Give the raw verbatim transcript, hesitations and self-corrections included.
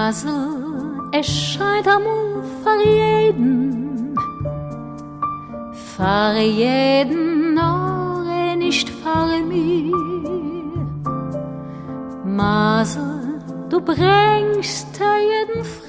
Masel, es scheint amul für jeden, für jeden, nur nicht für mich. Masel, du bringst jeden Frieden,